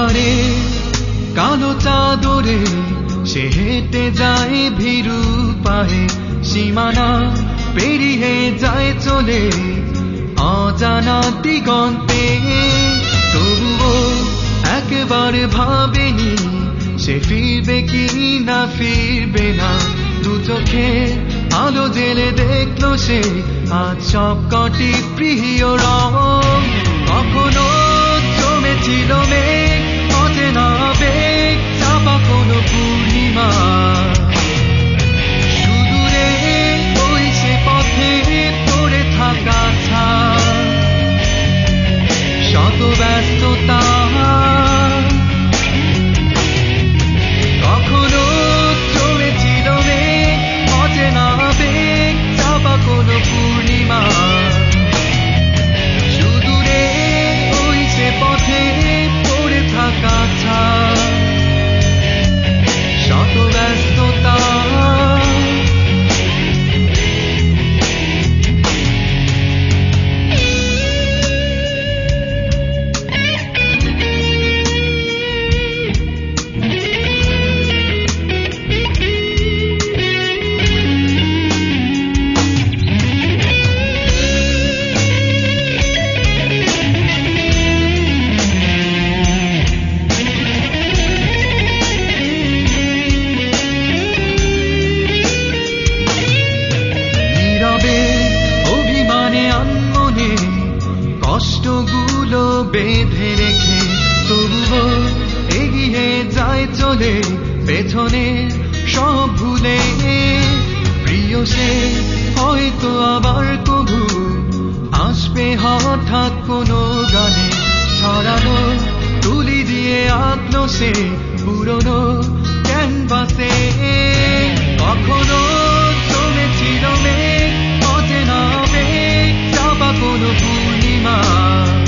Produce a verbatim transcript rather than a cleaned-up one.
আধারে কালো চাদরে সে হেঁটে যায় ভীরু পায়ে, সীমানা পেরিয়ে যায় চলে অজানা দিগন্তে। তবুও একবার ভাবেনি সে ফিরবে কি না ফিরবে না, দু চোখে আলো জেলে দেখলো সে আজ সব কটি প্রিয় রং। কখনো জমেছিল মেঘ, অচেনা বেগ, চাপা কোনো পূর্ণিমা, সুদূরে ওই সে পথে পড়ে থাকা ছায়া, শত ব্যস্ততা। কখনো জমেছিল মেঘ, অচেনা বেগ, চাপা কোনো পূর্ণিমা, সুদূরে ওই সে পথে পড়ে থাকা ছায়া, শত ব্যস্ততা। কষ্টগুলো বেঁধে রেখে তবুও এগিয়ে যায় চলে, পেছনে সব ভুলে। প্রিয় সে হয়তো আবার কবু আসবে হঠাৎ কোনো গানে, ছড়ানো তুলি দিয়ে আঁকলো সে পুরনো ক্যানভাসে। কখনো জমেছিল মেঘ, অচেনা বেগ, চাপা কোনো পূর্ণিমা,